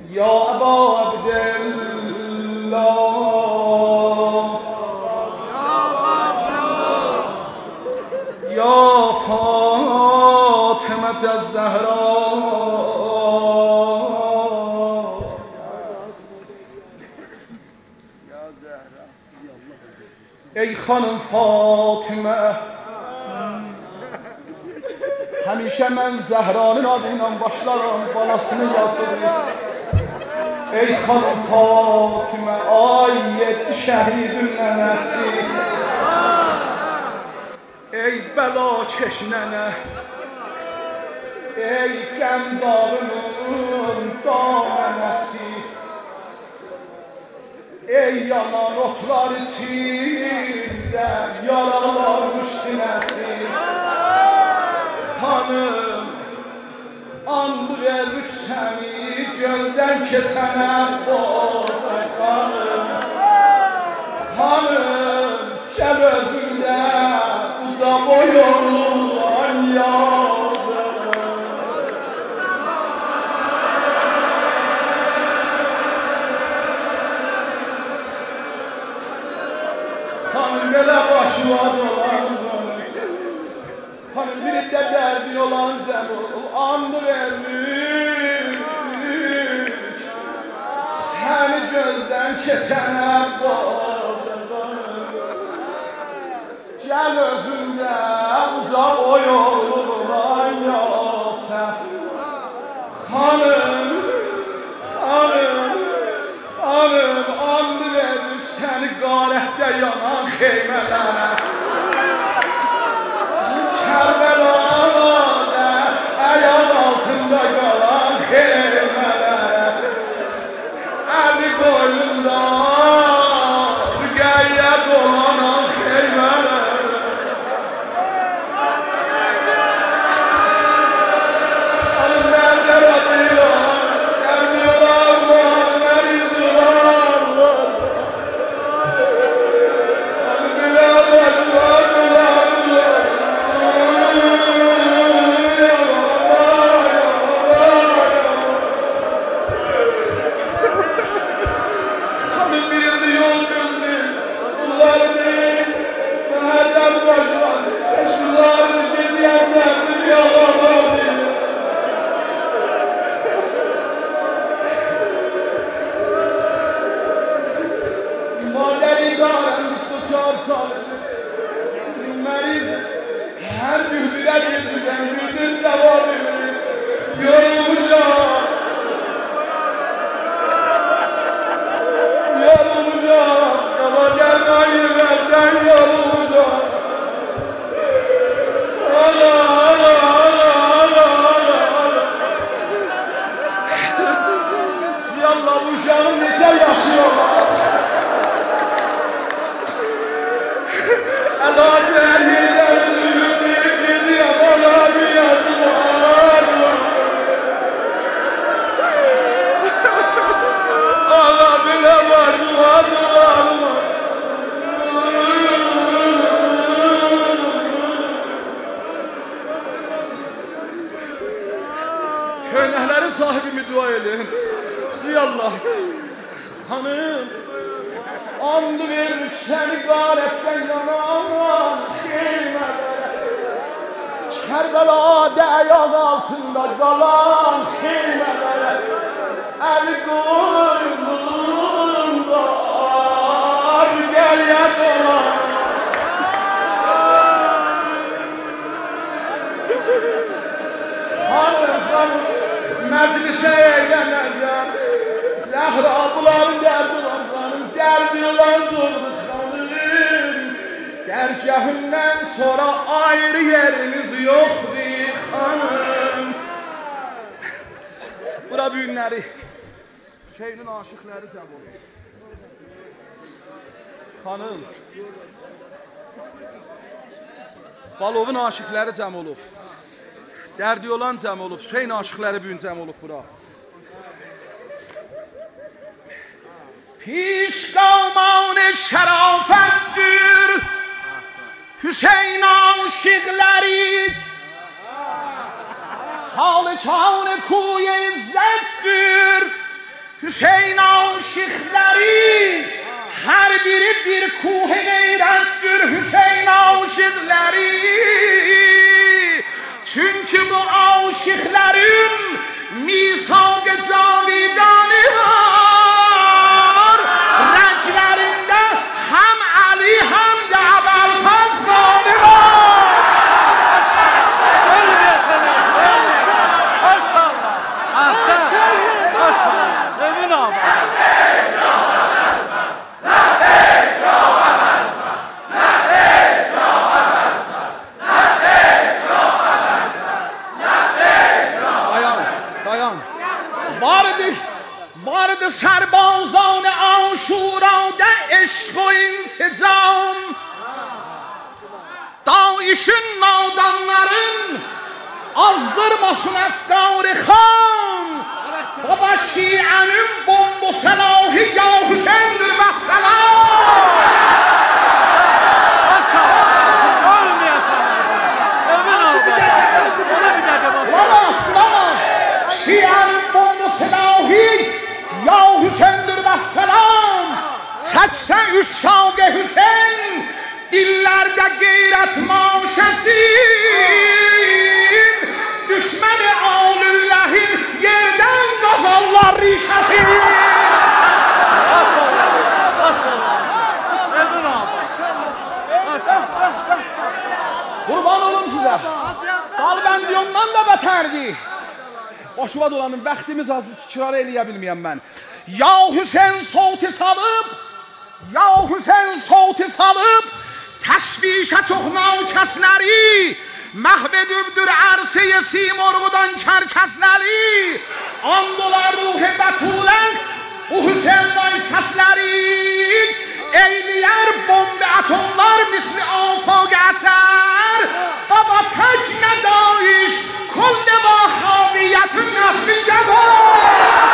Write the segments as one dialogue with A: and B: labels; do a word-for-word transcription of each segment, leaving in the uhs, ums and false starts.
A: یا ابا عبدالله یا فاطمة الزهراء ای خانم فاطمه همیشه من زهرانı adıyla başlarım balasını yazılır. Ey xanım Fatimə, ay yedi şəhidin nənəsi, ey bəlakeş nənə, ey qəmdarının damənəsi, ey yanan otlar içində yaralanmış sinəsi. Xanım, and vermiş səni gözdən keçənə bozay xanım. Xanım, gəl özündə uca boyunlu ay yazım. Xanım, belə başıma dolandı. Hanım birinde derdi olan Cemil and vermiş, seni gözden keçene bakırım. Gel özünde uca boyulur ay Yasef. Hanım, hanım, hanım and vermiş seni qarətdə yanan xeymələrə. Kərbəlada ayaq altında qalan xeymələr, əli boynunda rüqəyyə dolanan xeymələr. Əllərdə radiyar, gəlmiyorlar var, mərizdirar. Əlbilə bacılar, her mühbire bildirden bildir cevabını yorulacağım, yorulacağım, ama gelmeyi verden yorulacağım. Ala ala ala ala ala ala. Siyallah bu uşağın neçə yaşıyorlar? Allah cehenneden üzülüp gidiyor bana bir yazı var. Allah bile var dua dua. Köynəklərin sahibimi dua edin. Ziyallah. Hanım, and vermiş səni qarətdən yanan xeymələrə. Kərbəlada ayaq altında qalan xeymələrə. Əli qoynunda rüqəyyə dolan. Hanım, hanım, məclisə eylənəcəm. Zəhra bunların dərdi olan xanım, dərdi olan zordur xanım. Dərgahından sonra ayrı yerimiz yoxdur xanım. Bura bu günləri şeyinin aşıqları cəm olur. Xanım, Balovun aşıqları cəm olub. Dərdi olan cəm olub. Hüseyn aşıqları bu gün cəm olub bura. پیش قومان شرافت‌دür Hüseyin aşıkları سالکان کوی عزت‌دür Hüseyin aşıkları her biri bir kuh gayrettir Hüseyin aşıkları. Çünkü bu aşıkların misak-ı cavidanı var. Renklerinde hem Ali hem de Ebu'l-Fazl var. Vardı serbazan Aşura'da eşk و insicam. Daişin nadanların azdırmasın efkar-ı خام. Baba şianın bombu selahı ya Hüseyin'dir ve selam. Şianın bombu silahı ya Hüseyin'dir ve selam. Seksen üç şag Hüseyin dillerde gayret maşesin. Düşmeni Alüllah'in yerden gazallar rişesin. Kurban olum size. Dalbendiyondan da beterdi. Başıma dolanın, vaxtimiz azı tikrar eləyə bilməyəm mən. Ya Hüseyin sauti salıp, Ya Hüseyin sauti salıp, təşvişə çox navkəsləri, məhvedübdür ərsəyə simorğudan kərkəsləri, andolar ruhi bətulət, bu Hüseyin'dan səsləri, eyliyər bombe atomlar misli afaq əsər, baba tək nə daiş, kol vahhabiyyətin nəfricə var.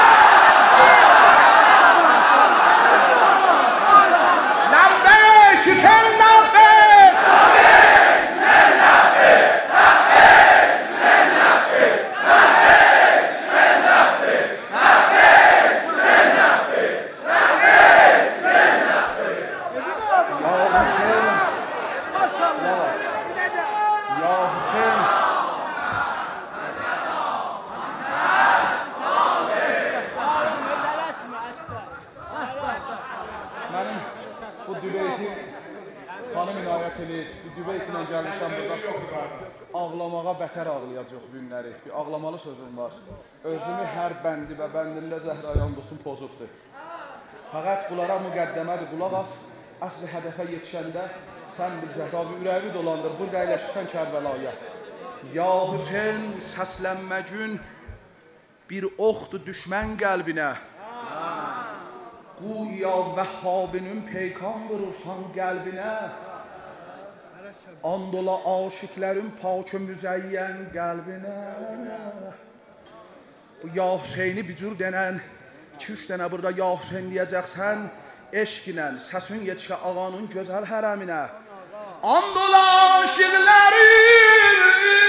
A: Ləbbeyk Hüseyin ləbbeyk. Ləbbeyk Hüseyin ləbbeyk. Ləbbeyk Hüseyin ləbbeyk. Ləbbeyk Hüseyin ləbbeyk. Ləbbeyk Hüseyin ləbbeyk. Ləbbeyk Hüseyin ləbbeyk. Ya Hüseyin. Maşallah. Ya Hüseyin. Mənim bu dübeyti xanım inayət eləyir. Bu dübeytlə gəlmişəm buradan çox ağlamağa bətər ağlayacaq günləri. Bir ağlamalı sözüm var. Özümü hər bəndi və bəndində Zəhrayan dostum pozubdur. Fəqət bunlara müqəddəmədir, qulaq as. Əsli hədəfə yetişəndə sən bir Zəhravi ürəvi dolandır. Burada əyləşirsən Kərbəlaya. Ya Hüseyin səslənmə gün bir oxdur düşmən qəlbinə. Güya Vəhhabinin peykan vurursan qəlbinə. Andola aşıklərin pak-ı müzəyyən qəlbinə. Bu Ya Hüseyni bir cür denən, iki üç dənə burada Ya Hüseyin deyəcəksən, eşq ilə səsin yetişə ağanın gözəl hərəminə. Andola aşıklərin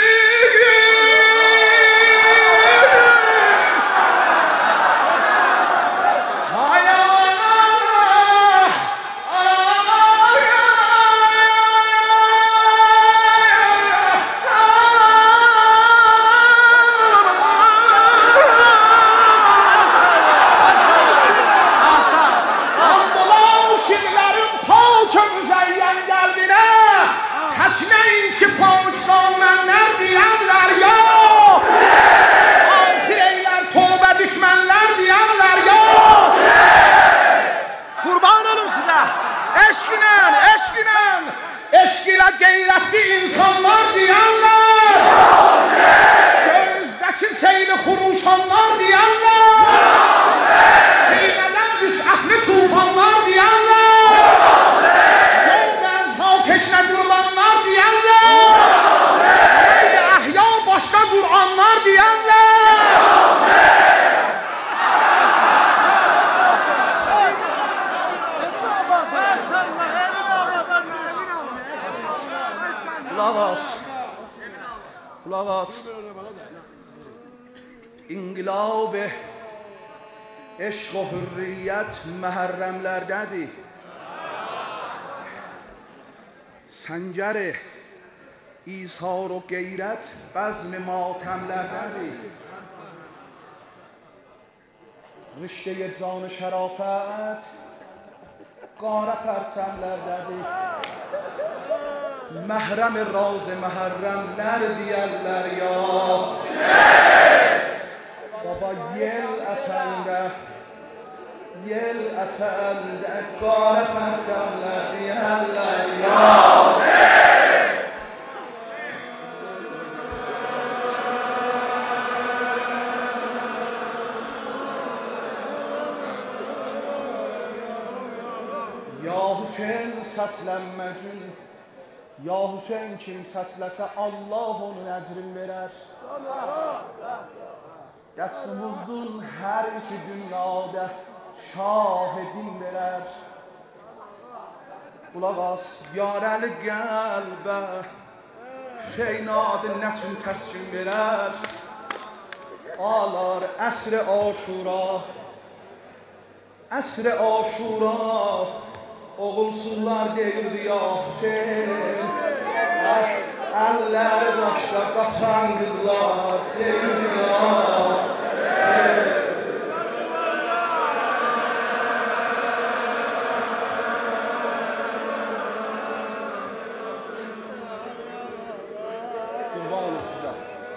A: gayretli insanlar diyenler, gözdeki seyri huruşanlar diyenler, sineden vüs'atli tufanlar diyenler, yoldan ateşine durulanlar diyenler, neydi ahya başka Kur'anlar diyenler. Kulaq as, kulaq as. İnqilab-ı eşq o hürriyyət məhərrəmlərdədir. Səngəri izhar o qeyrət bəzm-i matəmlərdədir. Riştə-i can şərafət qara pərçəmlərdədir. Məhrəm raz-ı məhərrəmlər deyərlər ya baba yel əsəndə yel əsəndə qara pərçəmlər deyərlər ya Ya Hüseyin səslənmə gün Ya Hüseyin kim səsləsə Allah onun əcrin verər. Dəstumuzdun hər iki dünyada şahidin verər. Qulaq as, yarəli qəlbə Hüseyin adı nəçin təskin verər. Alar əsr-i aşura Əsr-i aşura Oğulsuzlar deyirdi ya Hüseyin Əlləri başla qaçan qızlar deyirdi ya Hüseyin Qurban olun sizə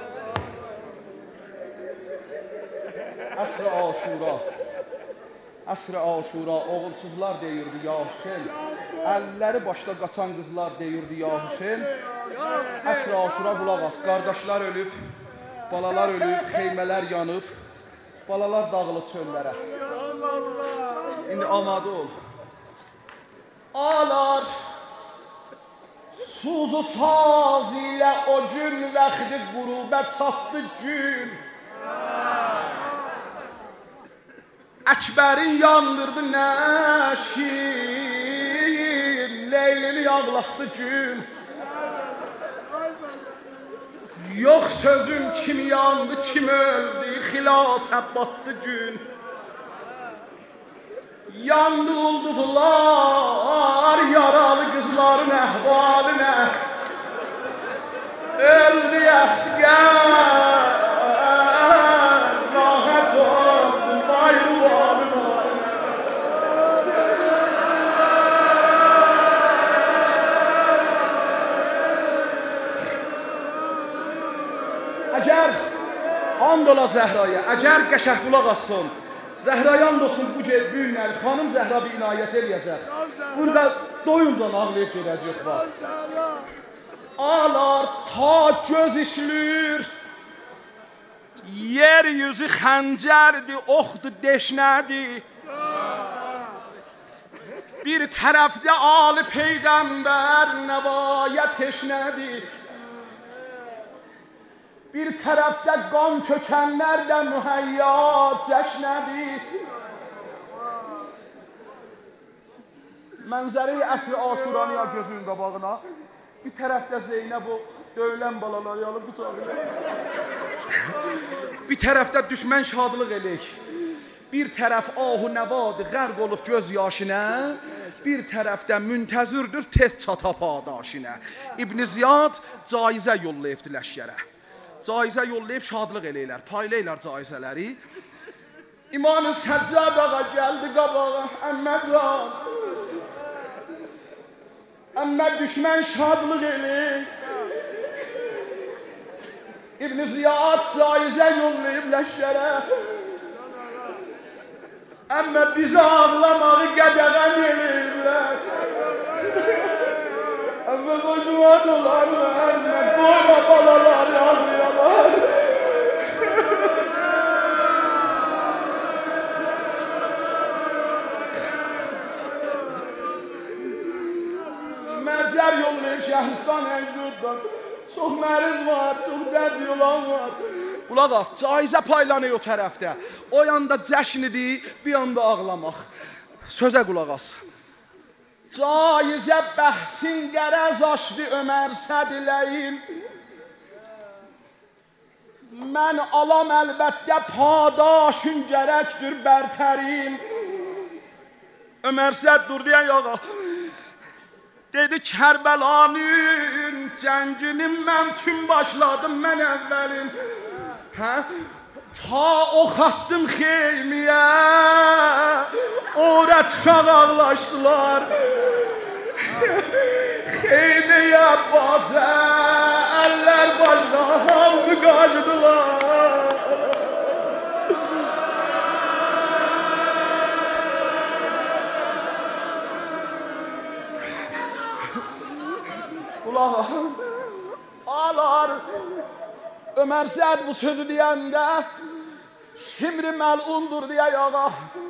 A: Əsr-i aşura Əsr-i aşura oğulsuzlar deyirdi ya Hüseyin Əlləri başda qaçan qızlar deyirdi ya Hüseyin Əsr-i aşura qulaq as qardaşlar ölüb balalar ölüb xeymələr yanıb balalar dağılıb çöllərə İndi amadə ol Alar suzu saz ilə o gün vəxti qurubət çatdı gün Əkbərin yandırdı nəşin, Leylini yağlatdı gün. Yox sözün kim yandı, kim öldü, xilas batdı gün. Yandı ulduzlar, yaralı qızların əhvalinə. Öldü əskər, rahət oldu, bayru valına. Əgər, and ola Zəhraya, əgər qəşəh qulaq assın, Zəhraya and olsun bu günlər, xanım Zəhra bir inayət eləyəcək. Burada doyunca ağlayıb gedəcək var. Alar ta göz işlür, yer yüzü xəncərdir, oxdur, deşnədir. Bir tərəfdə Ali Peyğəmbər nəvaya teşnədir. Bir tərəfdə qan kökənlərdə mühəyyat cəşnədir. Mənzəri əsr-i aşuranı ya gözünün qabağına. Bir tərəfdə Zeynəb o dövlən balalar yalıb qucağına. Bir tərəfdə düşmən şadlıq elək. Bir tərəf ahu nəvadı qərq olub göz yaşinə. Bir tərəfdə müntəzürdür tez çata padaşinə. İbn-i Ziyad caizə yollayıbdı ləşkərə. Caizə yollayıb şadlıq eləyirlər, paylayırlar caizələri. İmam-ı Səccad ağa gəldi qabağa, əmməcan. Əmmə düşmən şadlıq eləyir. İbn-i Ziyad caizə yollayıb ləşkərə. Əmmə bizi ağlamağı qədəğən eləyirlər. Əmmə qocumat olarlar, əmmə qoyma balalar yazmayalar. Mərcər yollayıb Şəhristan Əncuddan. Çox məriz var, çox dərd yolan var. Qulaq as, caizə paylanıyor o tərəfdə. O yanda cəşnidir, bir yanda ağlamaq. Sözə qulaq as. Caizə bəhsin qərəz açdı Ömər Sədiləyin. Mən alam əlbəttə padaşın gərəkdir bərtərim. Ömər Səd dur deyən yağa. Dedi Kərbəlanın cənginin mən üçün başladım mən əvvəlin. Hə? Ta ox attım xeymiyə, orət uşaq ağlaşdılar. Xeymiyə bazə, əllər başdan hamı qaçdılar. Qulaq alar, Ömər Səd bu sözü deyəndə, Şimri məlundur deyə yağa.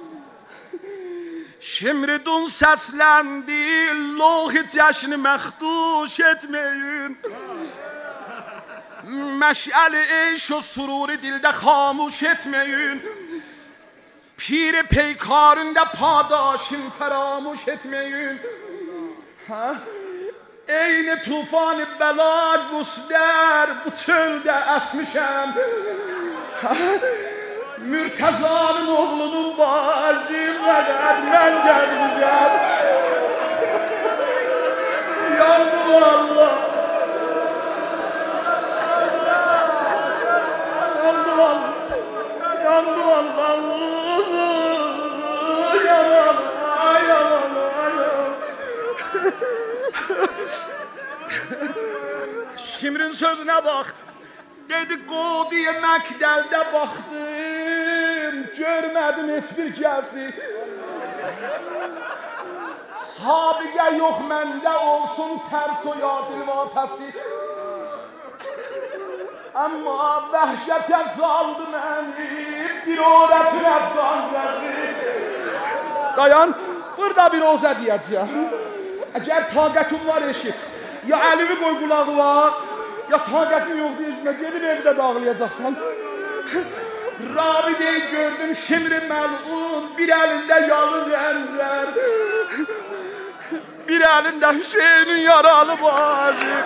A: Şimridun səsləndi, loği cəşni məxduş etməyin. Məşəli eyş o sururi dildə xamuş etməyin. Piri peykarında padaşın fəramuş etməyin. Hə? Eyni tufan-ı bəla qusdər, bu çöldə əsmişəm. Mürtəzanın oğlunun bazı qədər mən gəlməyəm. Yandım Allah. Yandım Allah. Yandım Allah. Yalan, yalan, yalan. Şimrin sözünə bax. Dedi Qodiyə Məkdəldə baxdım, görmədim heç bir kəsi. Sabiqə yox məndə olsun tərs o ya dilvapəsi. Amma vəhşətə saldı məni, bir orətin əfqan zəzi. Dayan, burada bir oza deyəcəm. Əgər taqətin var eşit, ya əlini qoy qulağına, ya taqətin yox deyəcəkmə, gedib evdə dağlayacaqsan. Rabideyi gördüm Şimri məlun, bir əlində yalın əncər, bir əlində Hüseynin yaralı bazı.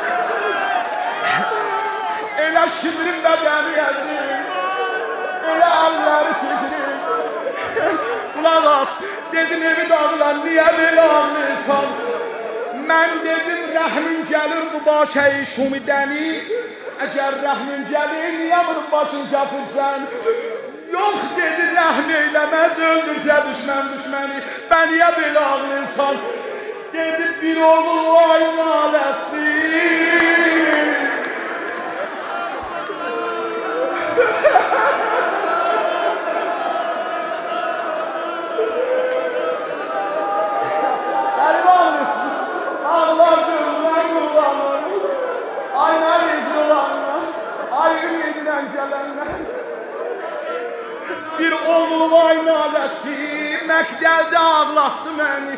A: Elə Şimrin bədəni əzir, elə əlləri tükürür. Qulaq as, dedim evi dağılan, niyə belə ağlıysan? Mən dedim rəhmin gəlir bu başəyi şumidəni. Əgər rəhmin gəlir, niyə vurub başın gətirsən? Yox dedi rəhm eyləməz, öldürsə düşmən düşməni. Bən niyə belə ağlıysan? Dedi bir oğul vay naləsi. Bir oğul vay naləsi, Məkdəldə ağlatdı məni.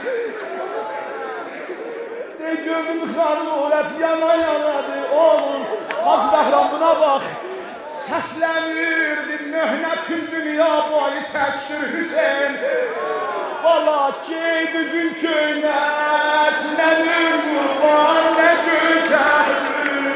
A: De gözüm xanım orət yana yanadı, oğlum, Hacı Bəhram buna bax. Səslənirdi möhnətin dünya boyu təkşir Hüseyin. Valla geydi gün köynət, nə bir qurban, nə gözəl.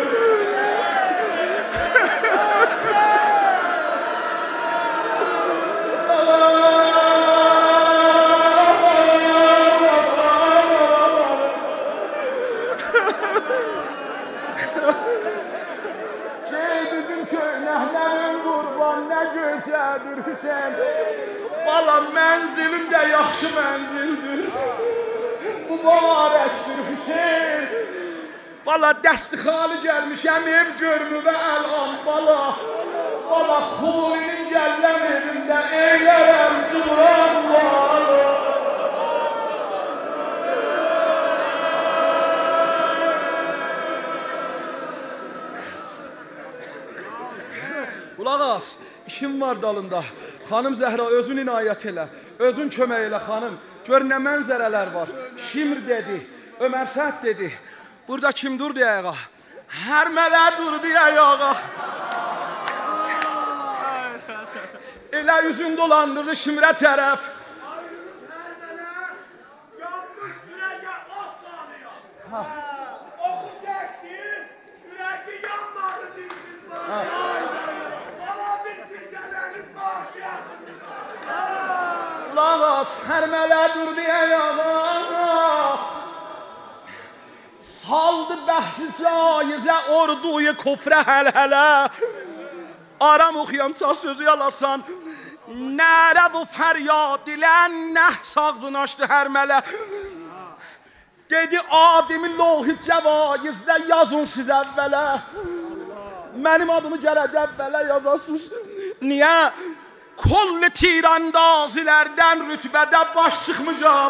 A: Hüseyin, valla mənzilim də yaxşı mənzildir. Mübarəkdir Hüseyin. Valla dəsti xali gəlmişəm, ev görmüvə əlan bala. Valla xulinin gəlləm evində eylərəm cıvran bala. Qulaq as. İşim var dalında. Xanım Zəhra özün inayət elə. Özün kömək elə xanım. Gör nə mənzərələr var. Şimr dedi. Ömər Səd dedi. Burada kim dur deyə ağa. Hərmələ dur deyə ağa. Elə yüzün dolandırdı Şimrə tərəf.
B: Hərmələ yanmış ürəyə ot qalıyor. Oxu çəkdi, ürəyi yanmadı deyilsin.
A: Lağas hərmələ durdu ayağa, saldı bəhsi caizə orduyu kufrə həl-hələ. Aram oxuyam ta sözü yalasan, nərə bu fəryad ilə nəhs ağzını açdı hərmələ. Dedi adimi lohi cəvaizdə yazın siz əvvələ. Mənim adımı gərək əvvələ yazasınız. Niyə? Kollu tirandazilərdən rütbədə baş çıxmışam.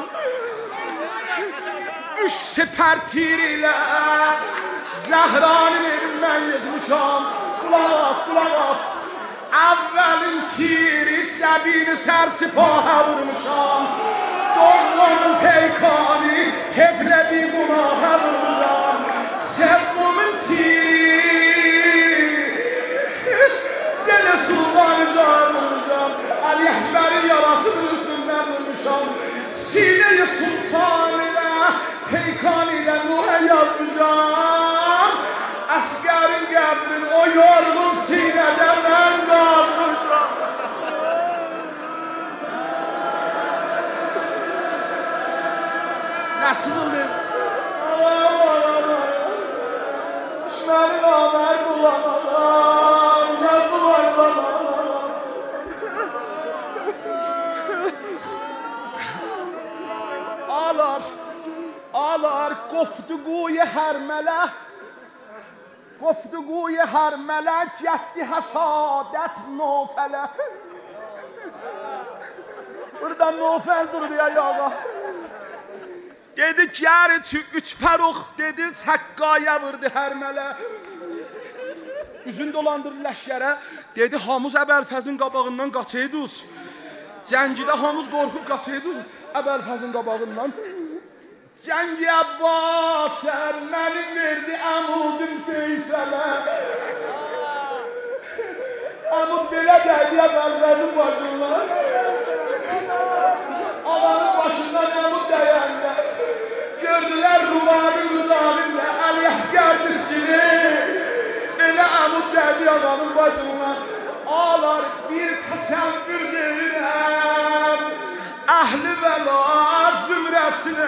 A: Üç seper tir ilə Zəhranın evindən yıxmışam. Qulaq as, qulaq as. Əvvəlin tiri cəbini sərsipahə vurmuşam. Doğmanın peykani teflə bir qunahə vurmuşam. Sevvumun tiri Dele sultanı can vurmuşam. Ali Ekber'in yarasının üstündən vurmuşam. Sine-i sultan ilə peykan ilə Nuh'a yazmışam. Əsgərin qəbrin o yorğun sinədə mən qalmışam. Nasıldır? Aman aman aman. Düşmənin haber bulamadan. Yazılar bana. Alar, alar qoftuquyu hərmələ. Qoftuquyu hərmələ gətdi həsadət nofələ. Burada nofəl durdu ya yağa. Dedi gərçi üç pəruq, dedi çəqqaya vurdu hərmələ. Üzün dolandırdı ləşkərə, dedi hamız Əbəlfəzin qabağından qaçaydınız. Cəngidə hamız qorxub qaçaydınız Əbəlfəzin qabağından. Cəngi Abbasər mənim verdi əmudim Feysələ. Əmud belə dəydi Əbəlfəzin başından. Ağanın başından əmud dəyəndə gördülər Rumanın rüzalində Əli Əsgər miskini. Elə əmud dəydi ağanın başından. Ağlar bir təsəvvür deyirəm Əhl-i vəla zümrəsinə.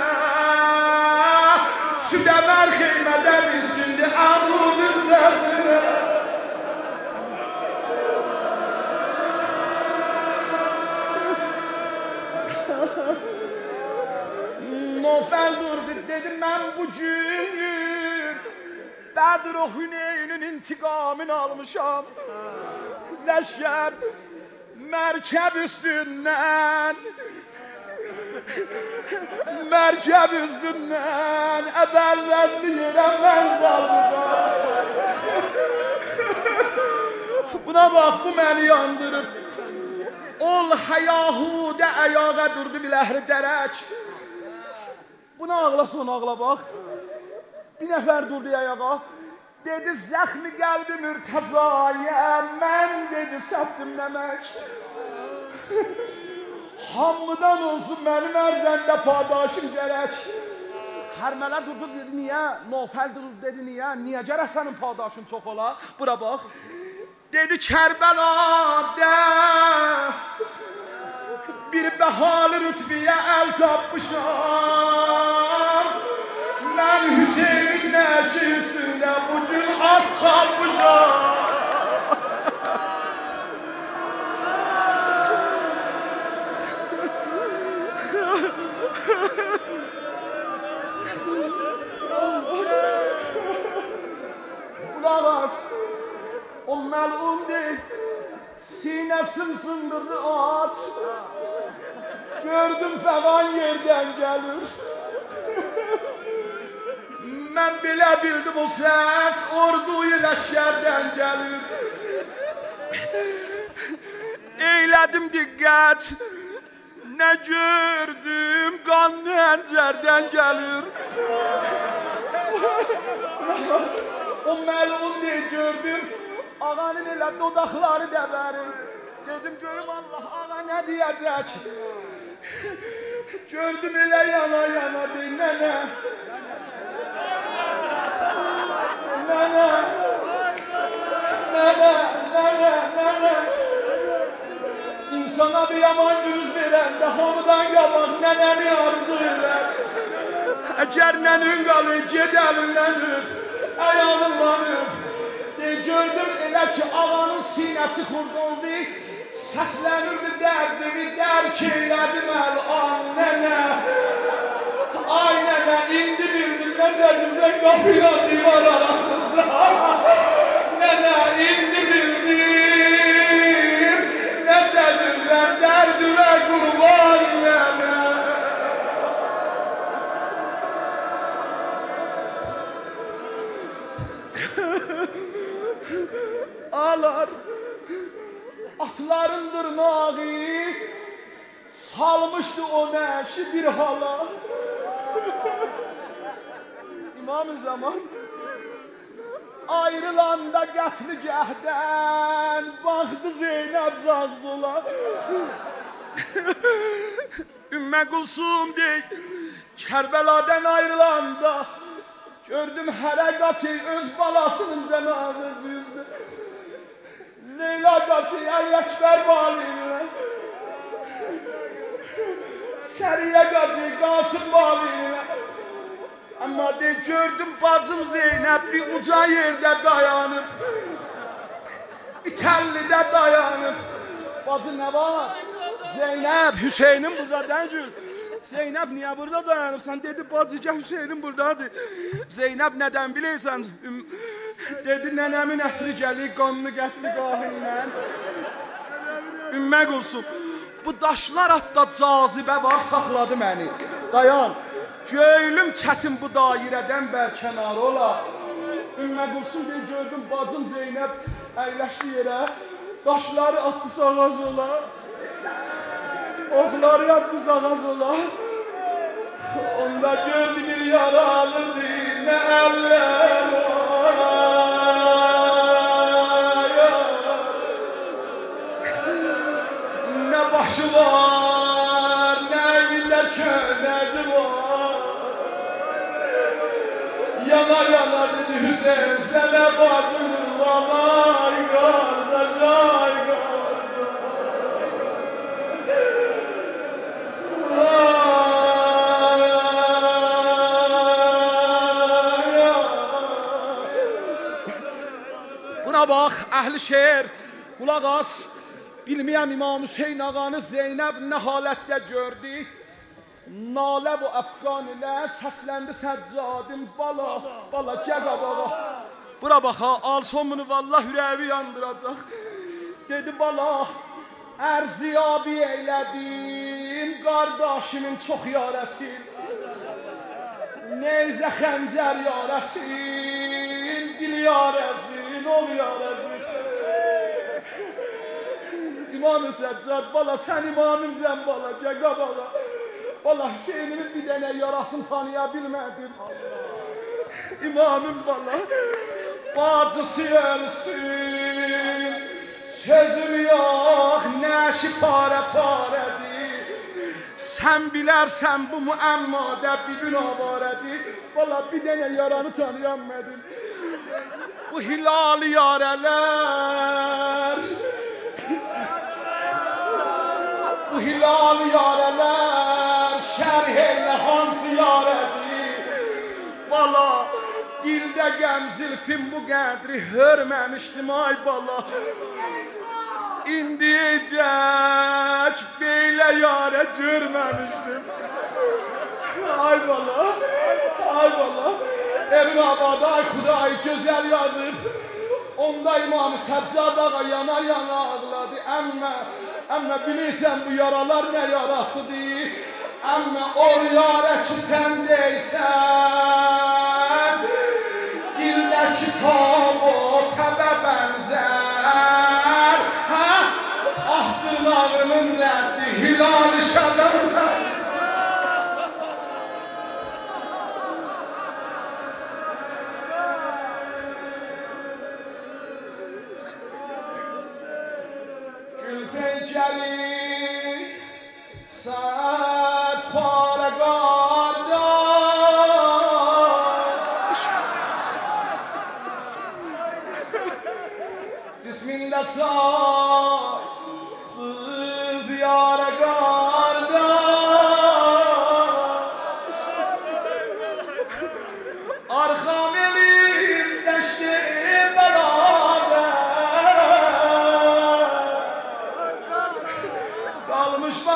A: Südəmər xeymədə bizindi əmudun zərsinə. Nofəl durdu, dedi mən bugün Bədir o Hüneyn'in intiqamını almışam. Ləşkər mərkəb üstündən Mərkəb üstündən Əbəlvəzli yerə mən salmışam. Buna bax, bu məni yandırıb. Ol həyahudə əyağa durdu biləhri dərək. Buna ağlasın, ağla bax. Bir nəfər durdu ayağa. Dedi zəxmi qəlbi mürtəzaya, mən dedi səbdim nəmək. Hamıdan olsun mənim ərzəndə padaşım gərək. Hərmələ durdu, dedi niyə? Nofəl durdu, dedi niyə? Niyə gərək sənin padaşın çox ola? Bura bax. Dedi Kərbəladə bir bəhali rütbiyə əl tapmışam. Mən Hüseyin nəşi üstündə bugün at çapmışam. Qulaq as, o məlum deyil, sinəsin sındırdı at. Gördüm fəqan yerdən gəlir. Mən belə bildim o səs orduyu ləşkərdən gəlir. Eylədim diqqət, nə gördüm qanlı əncərdən gəlir. O məlum deyə gördüm, ağanın elə dodaqları dəbərir. Dedim görüm Allah ağa nə deyəcək. Gördüm elə yana yana deyim nənə. Nənə, nənə, nənə, nənə. İnsana bir yaman yüz verəndə hamı
B: nənəni arzuyurlar. Əgər nənün qalır, gedəlimlənir, əyalımlanır. Gördüm elə ki, ağanın sinəsi xurdoldu, səslənirdi dərdimi, dərk eylədim əl-an nənə. Ay nənə, indi bildim necəcimdən qapıyla divar arasında. Nənə, indi bildim necəcimdən dərdimə qurban nənə. Ağlar, atların dırnağı salmışdı o nəşi bir hala. İmam-ı Zaman ayrılanda qətligəhdən baxdı Zeynəb Zağzola. Ümmə Qulsum deyik, Kərbəladan ayrılanda gördüm hələ qaçır öz balasının cənazəsi yüzdə. Leyla qaçır Əl-Əkbər valiyinə. Səriyə qaçır Qasım valiyinə. Amma de gördüm bacım Zeynəb bir uca yerdə dayanır. Bir təllidə dayanır. Bacı nə var? Zeynəb, Hüseynin burada dəncül. Zeynəb niyə burada dayanırsan? Dedi bacı gəl Hüseynin buradadır. Zeynəb nədən bilirsən? Dedi nənəmin ətri gəlir qanını qətli qahınla. Ümmə Qulsum, bu daşlar hatta cazibə var saxladı məni. Dayan, göylüm çətin bu dairədən bərkənar ola. Ümmə Qulsum deyir, gördüm bacım Zeynəb əyləşdi yerə, daşları atdı sağa sola. Oxları atdı sağa sola. Onda gördü bir yaralıdır, nə əllər ola. Nə başı var, nə evində köynəyi var. Yana yana dedi Hüseyin, sənə bacımın vay qardaş, ay qardaş. Buna bax, əhli şeir, qulaq as. Bilməyəm İmam Hüseyin ağanı Zeynəb nə halətdə gördü. Nalə bu əfqan ilə səsləndi səccadim bala, bala gəl qabağa. Bura bax ha, alson bunu vallah ürəyi yandıracaq. Dedi bala, ərziyabi eylədim, qardaşımın çox yarəsin. Neyzə xəncər yarəsin, dil yarəsin, ol yarəsin. İmam-ı Səccad, bala sən imamımsən bala, gəl qabağa. Bala Hüseynimin bir dənə yarasını tanıya bilmədim. İmamım bala, bacısı ölsün, sözüm yox, nəşi parə parədir. Sən bilərsən bu müəmmadə bir gün avarədir. Valla bir dənə yaranı tanıyanmədim. Bu hilali yarələr, bu hilali yarələr, şərh elə hansı yarədir. Valla dildə qəm zülfün bu qədri hörməmişdim ay bala. İndiyəcək belə yarə görməmişdim. Ay bala, ay bala, evin abada ay xuday gözəl yazır. Onda İmam-ı Səccad ağa yana yana ağladı. Əmmə, əmmə bilirsən bu yaralar nə yarasıdır? Əmmə o yarə ki sən deysən, dildəki tam o təbə bənzər. Ah dırnağımın rəddi hilal-i şədən. Gülpencəli saat para qardaş, cismində sarsız yara qardaş.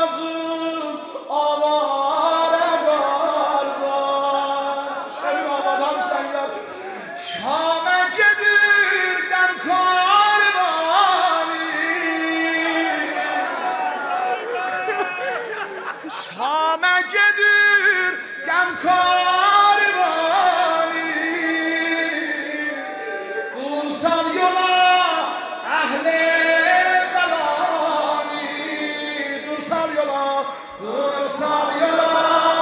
B: bacım avare kardeş. Ey babadan senler Şam'a gelirden karvani, Şam'a gelirden karvani, Dursam yola ahli velani, Dursam yola, dursam yola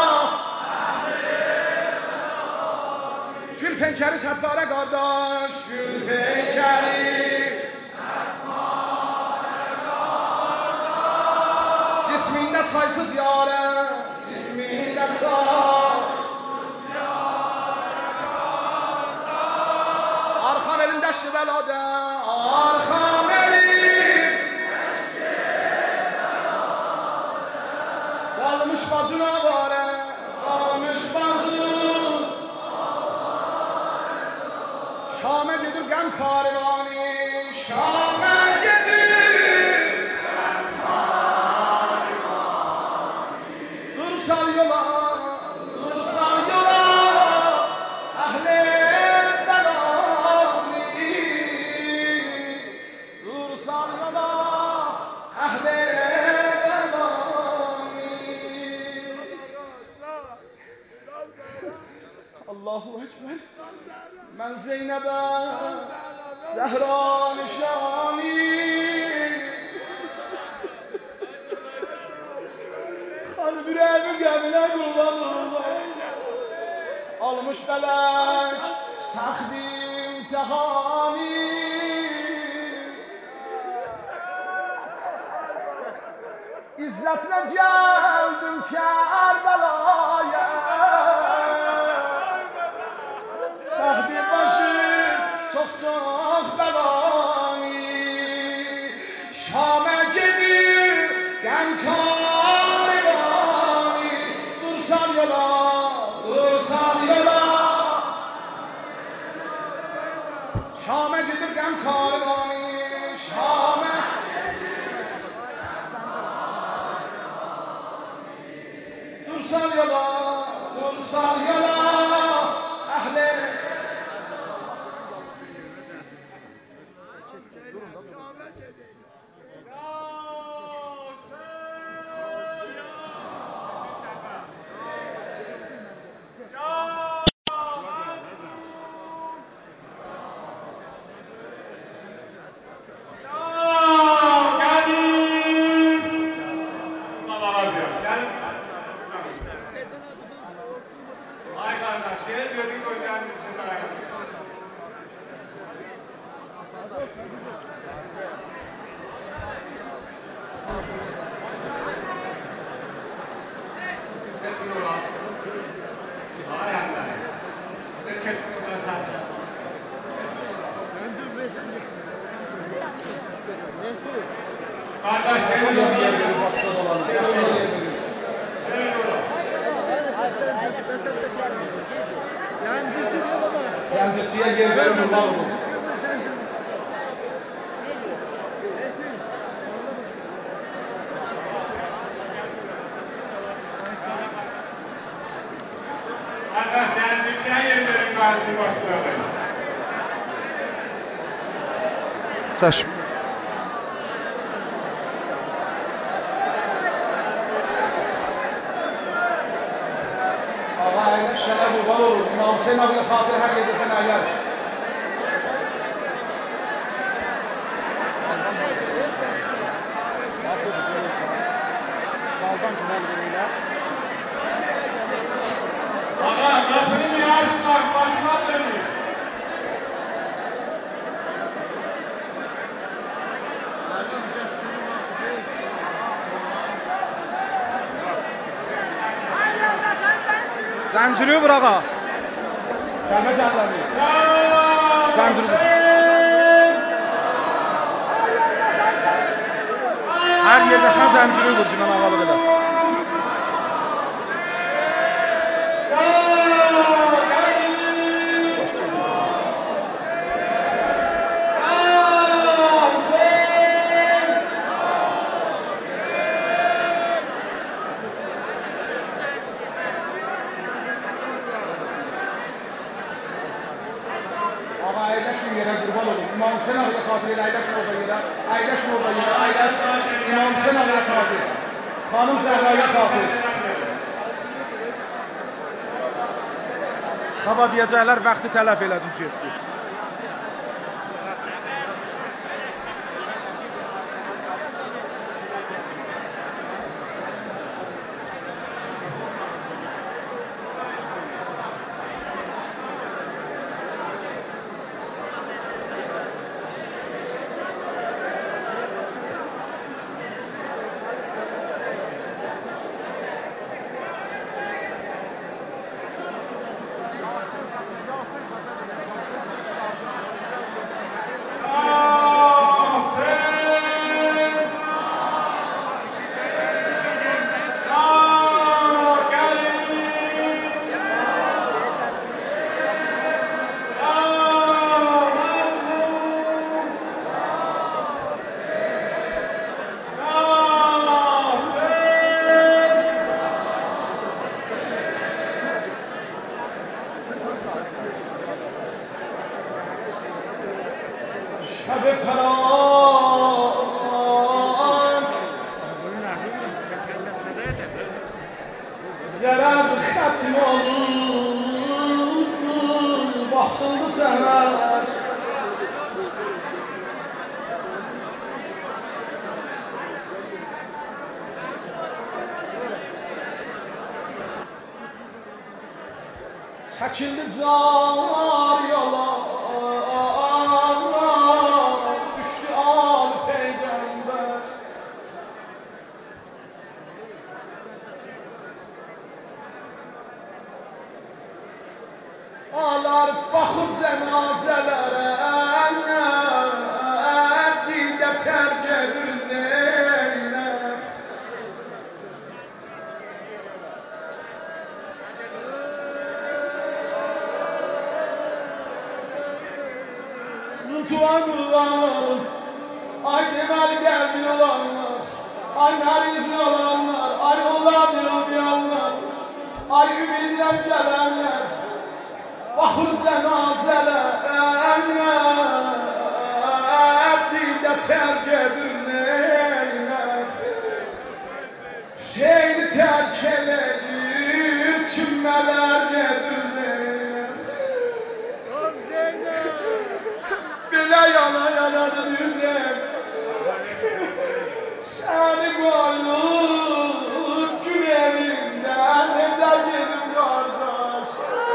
B: Gül penkeri Sətbara qardaş, gül penkeri Sətbara qardaş, cismində saysız yarə, cismində saysız yarə qardaş, arxam elin dəşti bəlada, arxam elin dəşti bəlada, qalmış bacın avarə, qalmış bacın Şam'a gelir gəm karvani, Şam'a gelir gəm karvani, Dursal yola, dursal yola ahli velani, Dursal yola ahli velani. Allahu Ekber. Mən Zeynəbə Zəhra nişani, xanım ürəyimin qəminə qurban olmaq, almış fələk səxt imtihani, İzzətinə gəldim Kərbəlaya, Şahdi başım çok çok belani, Şam'a gelir gəm karvani, Dursam yola, dursam yola Şam'a gelir gəm karvani, Şam'a Dursam yola, dursam yola ahli Zəncirçiyə yer verin, qurban olun.
C: Qardaş, zəncirçiyə yer verin, qarşı başlayalım.
A: Çəşm.
B: Ağa əynə şənə qurban olur. İmam Hüseyin abinin xatirə hər yerdə sən əyləş.
C: Ağa, qapını niyə açmaq, başına dönün.
A: Zənciri vur ağa.
B: Gəlmə cəndəmi.
A: Zənciri vur. Hər yerdə sən zənciri vur ki, mən ağalı qədər.
B: Hüseyin ağaya xatir elə, əyləşin orada yerə. Əyləşin orada yerə, əyləş. İmam Hüseyin ağaya xatir. Xanım Zəhraya xatir. Sabah deyəcəklər, vaxtı tələf elə düz getdi. شب فراق Yaraz xətm olur, basıldı səhər. Çəkildi car yola, düşdü al peyğəmbər. Alar baxıb cənazələrə, didə tərk edir Zeynəb. Tuan olanlar, ay deməli qəlbi olanlar, ay məriz olanlar, ay olar olmayanlar, ay ümidlə gələnlər, baxır cənazələrə, didə tərk edir Zeynəb. Hüseyni tərk edir, çimmələr gedir Zeynəb. Belə yana yanadır yüzüm, səni qoyub gün evindən necə gedim qardaş.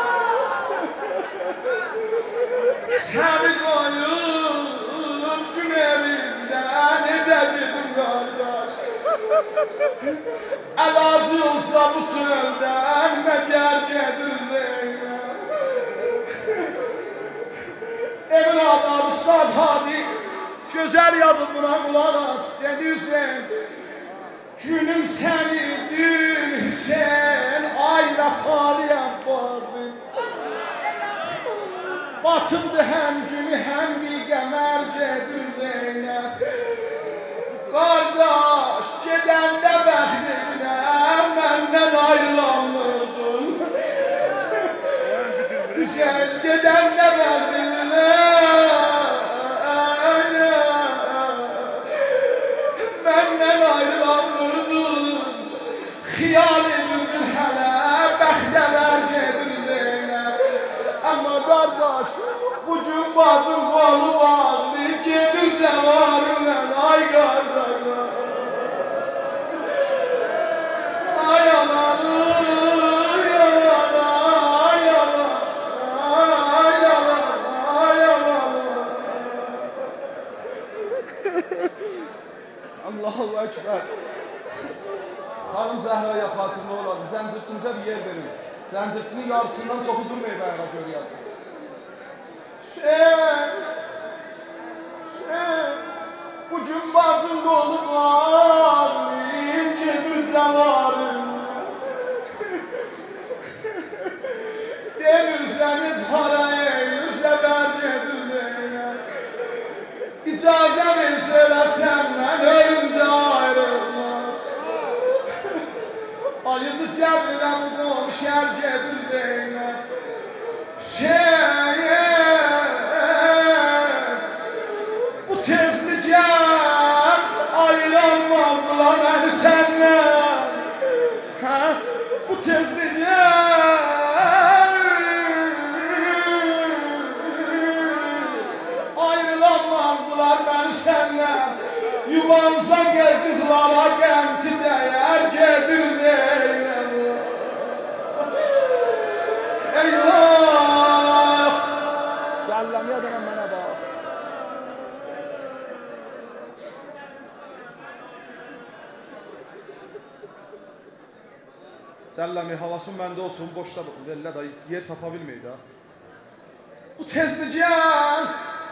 B: Səni qoyub gün evindən necə gedim qardaş. Əlacı olsa bu çöldən məgər gedir Zeynəb. Emin Ağabey, Üstad Hadi, gözəl yazıb buna qulaq as, dedi Hüseyin. Günüm sənidir Hüseyin, ay vəfalıyam bazı. Batımdı həm günü, həm bir qəmər gedir Zeynəb. Qardaş, gedəndə bəxtinə, məndən ayrılanmırdın. Hüseyin, gedəndə bəxtinə, məndən ayrılanmırdın. Xiyal edirdin hələ, bəxtələr gedir Zeynəb. Amma qardaş, bugün bacım qolu bağlı, gedir cəvarınlə, ay qardaşlar. Ay ananı, ay ananı, ay ananı, ay ananı, ay ananı. Allahu Ekber. Xanım Zəhraya xatırlı olar, zəncirçinizə bir yer verin. Zəncirçinin yarısından çoxu durmayıb ayağa görüyor. Sen, sen, bugün bacın dolu bağlayın, gedir cəvarın. Demirseniz hara eylirsə bər gedir Zeynəb. İcazə versələr səndən ölüncə ayrılmaz. Ayırdı cəbrinə bu qonşər gedir Zeynəb. Şeyh
A: Cəlləmi havasın məndə olsun, boşda zellə da yer tapa bilməyir ha.
B: Bu tezlikən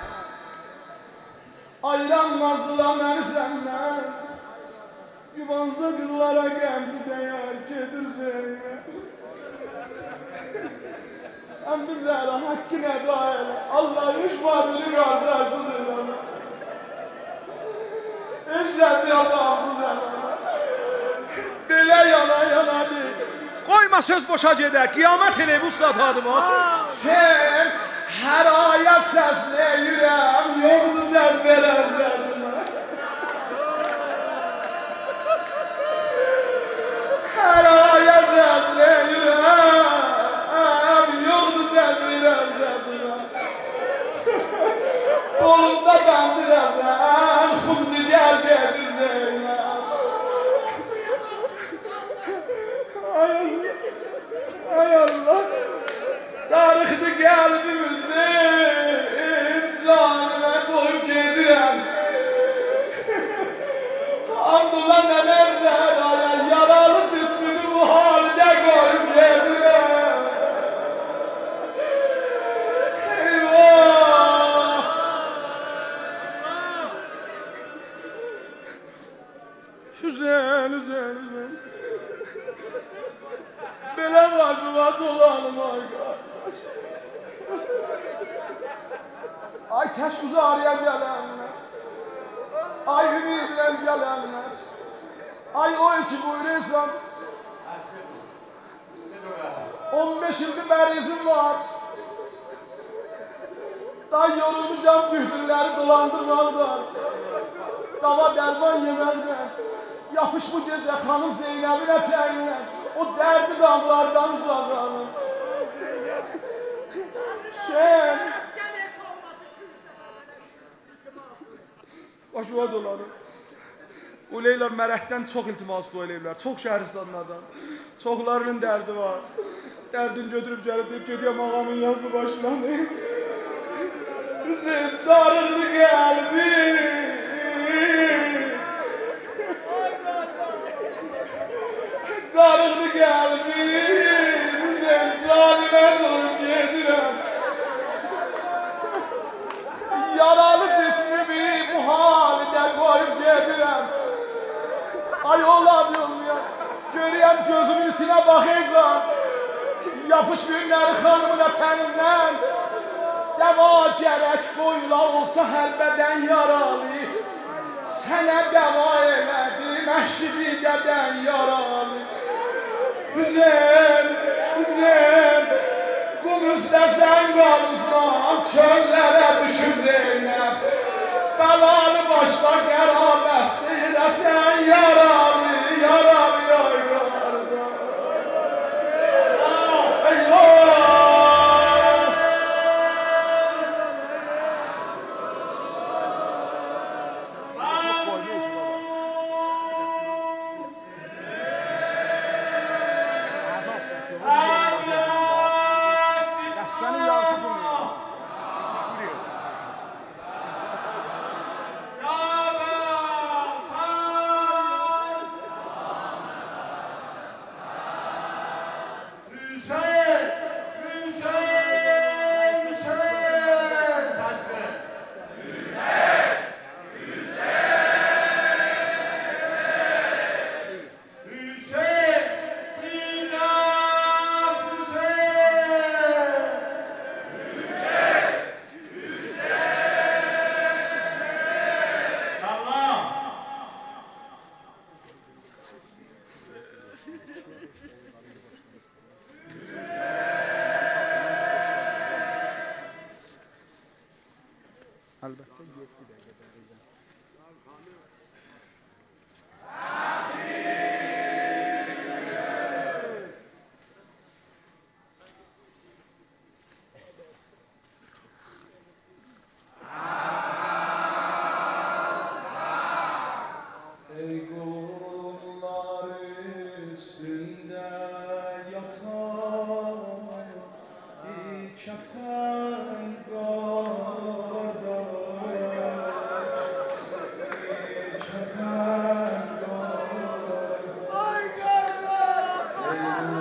B: ayıranmazdılar məni səndən. Yuvanza qızlara qəmci dəyər gedir zeynə. Sən bizlərə haqqın əda elə, Allah üç vadını qardaşsız eləmə. Eşrəfi adamsız eləmə. Belə yana yana deyil. Qoyma söz boşa gedək, qiyamət elə bu satadı var. Sen hər ayət səsləyirəm, yoxdur səs verən səsimə. Hər ayət səsləyirəm, yoxdur səs verən səsimə. Qolunda bəndirəsən, xumcu gəl gedir zeynə. Ay Allah, ay Allah, darıxdı qəlbimizin, canımə qoyub gedirəm. Hamdullah nənəmlər, ay yaralı cismimi bu halidə qoyub gedirəm. Eyvah! Hüseyin, Hüseyin, Hüseyin. Belə başıma dolanım ay qardaş. Ay təşkuzu araya gələnlər. Ay ümidlən gələnlər. Ay o iki buyurursan. on beş ildir mərizim var. Daha yorulmuşam gühdürləri dolandırmaqdan. Dava dərman yeməkdən. Yapış bu gecə xanım Zeynəbin ətəyinlə. O dərdi damlardan uzaqlanır. Sen başıma dolanır. Uleylər mərəkdən çox iltimas qoyulurlar, çox şəhristanlardan. Çoxlarının dərdi var. Dərdin götürüb gəlib deyib gediyəm ağamın yazı başlanır. Hüseyin darıldı qəlbim. Darıldı qəlbim. Hüseyin calimə durub gedirəm. Yaralı cismimi bu halidə qoyub gedirəm. Ay olamıyorum ya. Görəyəm gözümün içinə baxırsan. Yapış günləri xanımın ətənindən. Dəva gərək qoyula olsa həlbədən yaralı. Sənə dəva elədi məşriqədən yaralı. Hüseyin, Hüseyin, qum üstəsən qalırsan, çöllərə düşüb Zeynəb. Bəlanı başqa qərabəst deyirəsən yaralı, yaralı, yaralı. Əlbəttə yeddi dəqiqə dərəcə. Ey qullar üstündə yatan kəfən Ay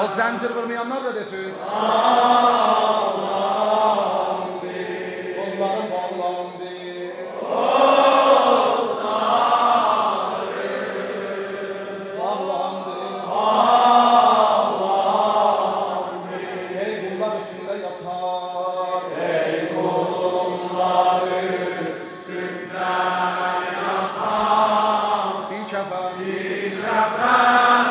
B: Zəncir vurmayanlar da desin. Onların bağlandı. Bağlandı. Ey bunlar üstünde yatar. Ey bunlar üstünde yatar. Bir kefen. Bir kefen.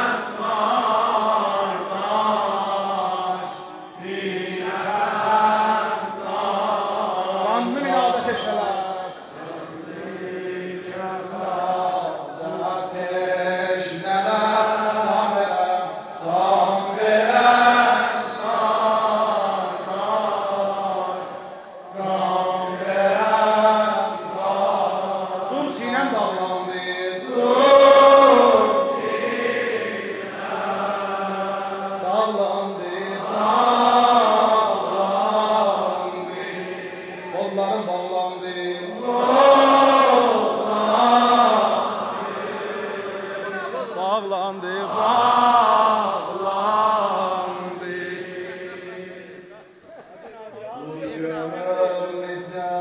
B: Bağlandı, bağlandı. Bu gönlüce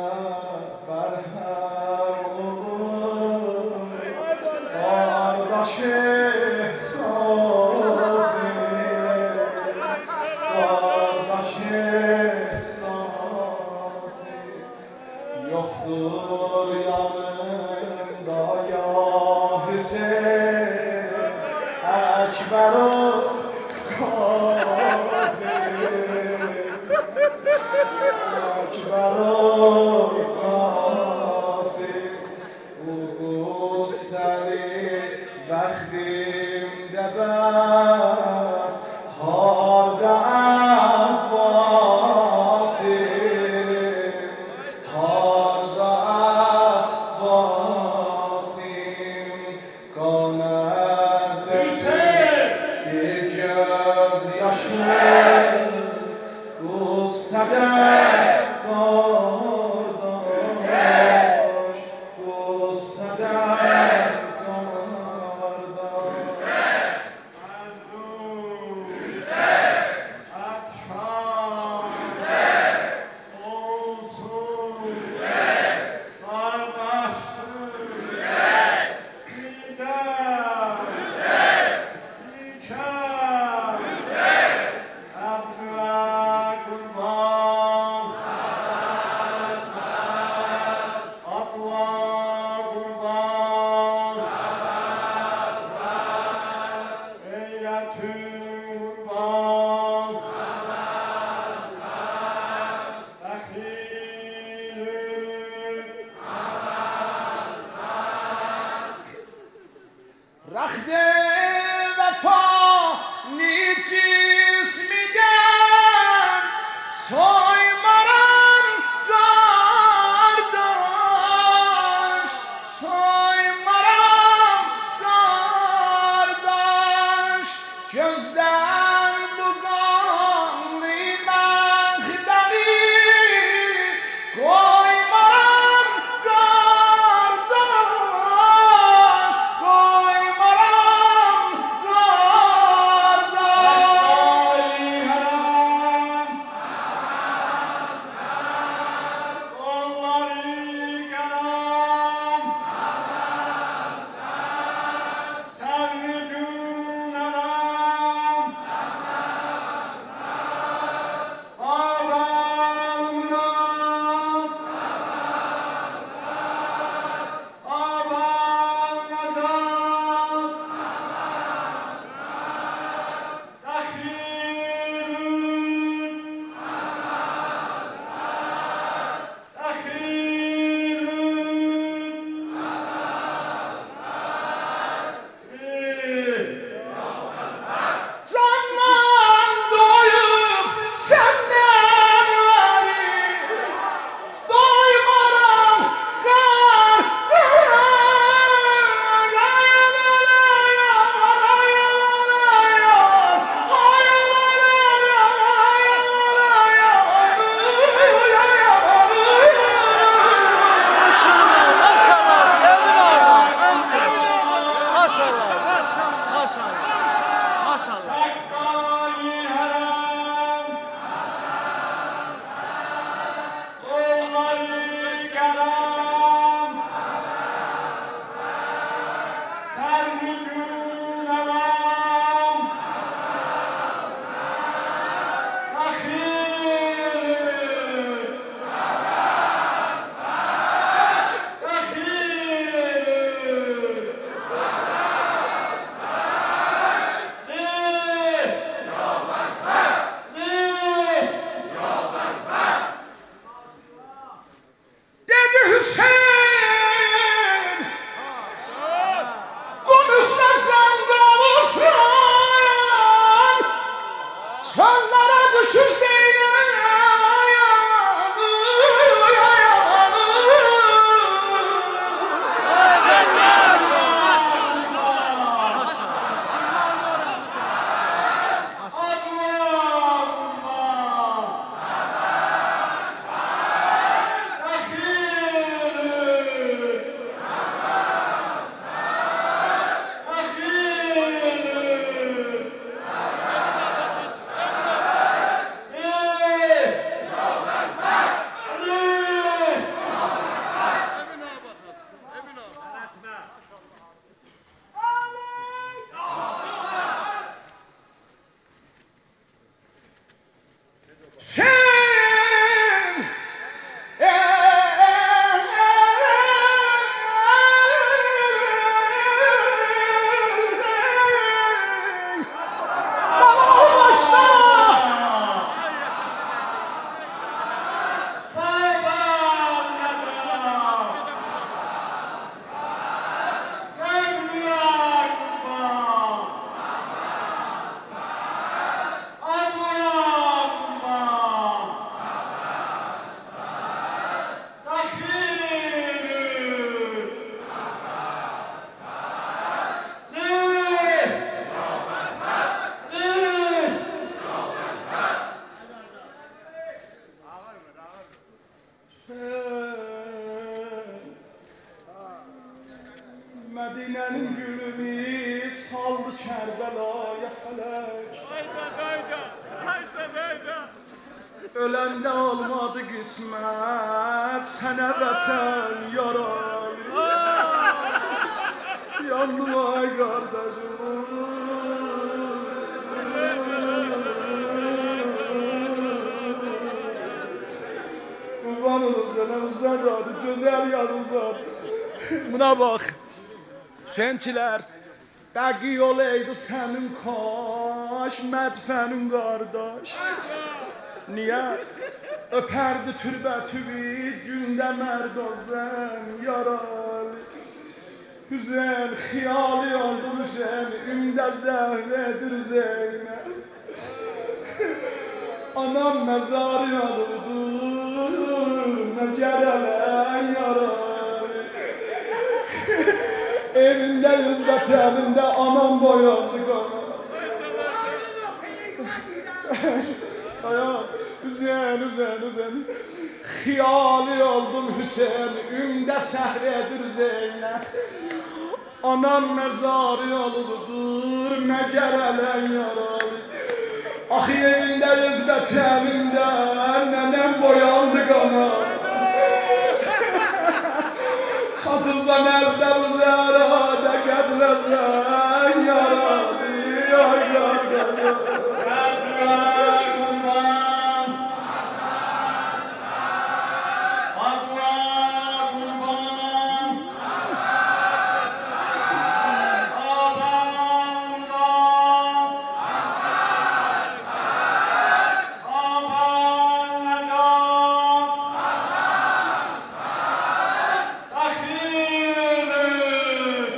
B: berhem olur, kardeşi sazı, kardeşi sazı. Yoktur yanımda ya Hüseyin, Ekber-ı Gazi, Ekber-ı Gazi. Bu seni bəxtimdə bəs, harda Abbasim, harda Abbasim. Qaməd bir göz yaşlı, qüssədə qardaş, qüssədə رخت وفا نیچیز میدن سوی مران گرداش سوی مران گرداش gözden buganlı mağdali koy maran kardeş koy maran kardeş Medine'nin gülünü saldı Kerbela'ya felek.
C: Hayda hayda, hayda hayda.
B: Ölende olmadı kısmet, sene beter yarar. Yandım ay kardeşim. Kurban olun sana Uzad adı, güzel yanımda. Buna bak. Sençilər, dəqi yol eydi sənin kaş, mədfənin qardaş. Niyə? Öpərdi türbə-türbi, gündə mərdozən yaral. Hüseyin, xiyali oldu Hüseyin, ümdə zəhvədir Zeynə. Anam məzarı yanıldı, nə gələlən yaral. Evinde yüzbaşı evinde anam boyandı ana. Dayan, Hüseyin, Hüseyin, Hüseyin. Xiyali oldum Hüseyin, ümdə səhredir Zeynə. Anam məzarı yoludur, nə gələlən yaralı. Axı evində yüzbaşı evində, nənəm boyandı ana. Çatırsan elde uzara da gedlezen yaralı ay kardeşim.
C: Kadra kurban, kadra kurban, aman, aman, aman,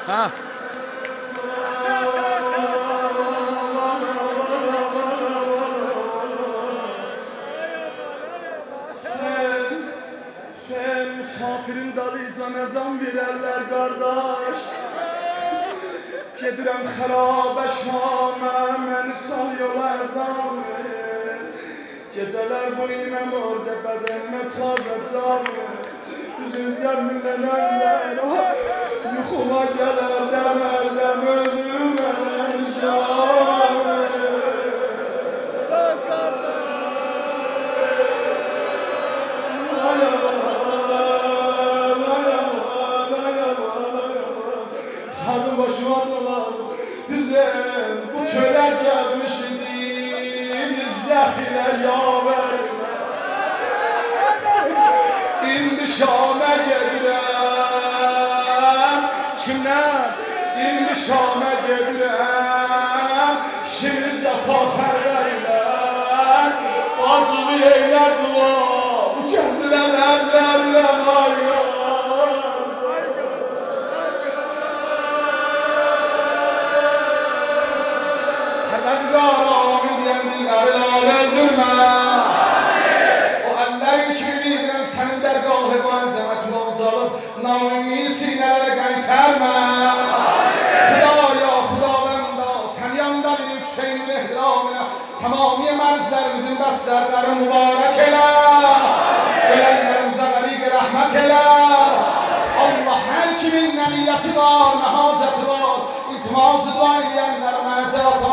B: Ha. Sen misafirin dalıca nezam vererler kardeş. Gedirem xarabe şamə, məni sal yola əzam ver. Gecələr buliməm orada bədənimə tazə can ver. Üzüzlər millənərlər, yuxuma gələrlər, ələm özüm ələm şam ver. Sarı başıma dolan, güzel bu çölə gəlmiş idim, izzət ilə yavərmə. İndi Şamə gedirəm, kimdən? İndi Şamə gedirəm, şimdi cəfa pərvərlər, acılı eylə dua, bu kəsilən əllərlə var ya. Ağlamin diyen dinleri lal öldürme. O ellerin kirliğinden senin dergahı benzeme tuğum çalıp naümmin sinelere gönterme. Hudaya, Huda benda, sen yandan yükseğinin ihtiramına tamami merzlerimizin beslerleri mübarek ele. Ölenlerimize verik rahmet ele. Allah her kimin niyeti var, ne haceti var, iltiması dua edenlerime ecata